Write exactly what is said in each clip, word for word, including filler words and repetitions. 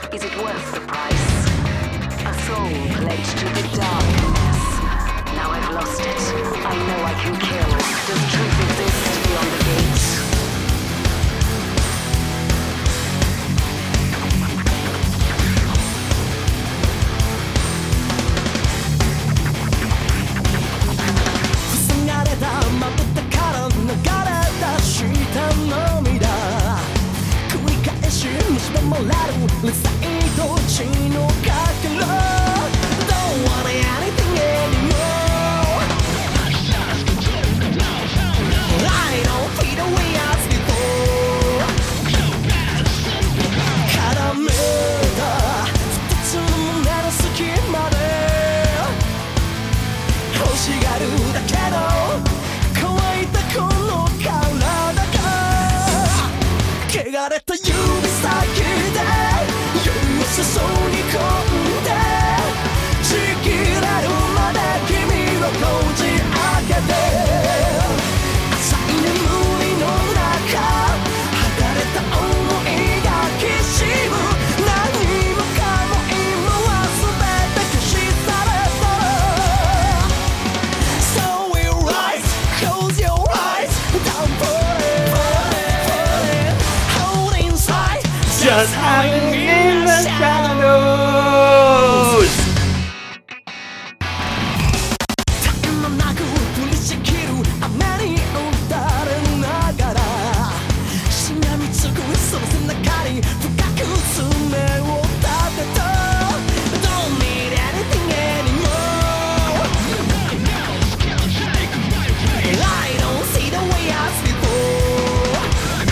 Is it worth the price? A soul pledged to the darkness. Now I've lost it. I know I can kill. Does truth exist beyond the gates? Let's say don't you know don't want anything anymore. I don't feel the way as before. Karamedaふたつの胸の隙間で欲しがるだけど乾いたこの体が汚れた指先で注ぎ込んでちぎれるまで君をこじ開けて浅い眠りの中剥がれた想いがきしむ何もかも今は全て消し去れた So we rise, close your eyes, down for it, hold inside, just hanging in the shadows. 絶え間なく降りしきる雨に打たれながらしがみつくその背中に深く爪を立てた Don't need anything anymore. I don't see the way as before.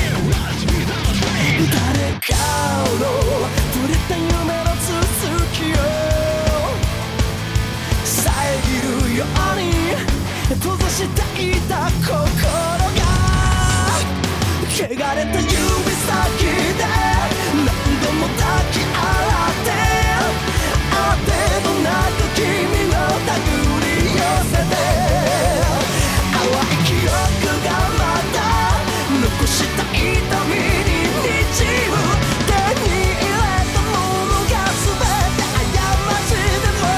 誰かの触れた夢の続きを遮るように閉ざしていた心が汚れた指先で何度も抱き洗ってあてもなく君の手繰り寄せて淡い記憶がまた残した痛みに滲む手に入れたものが全て過ちでも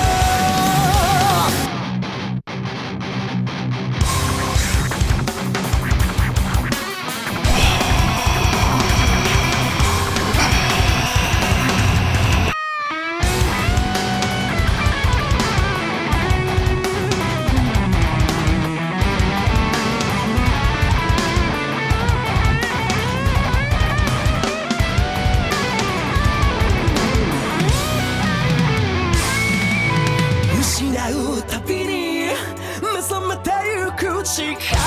失うたびに目覚めてゆく力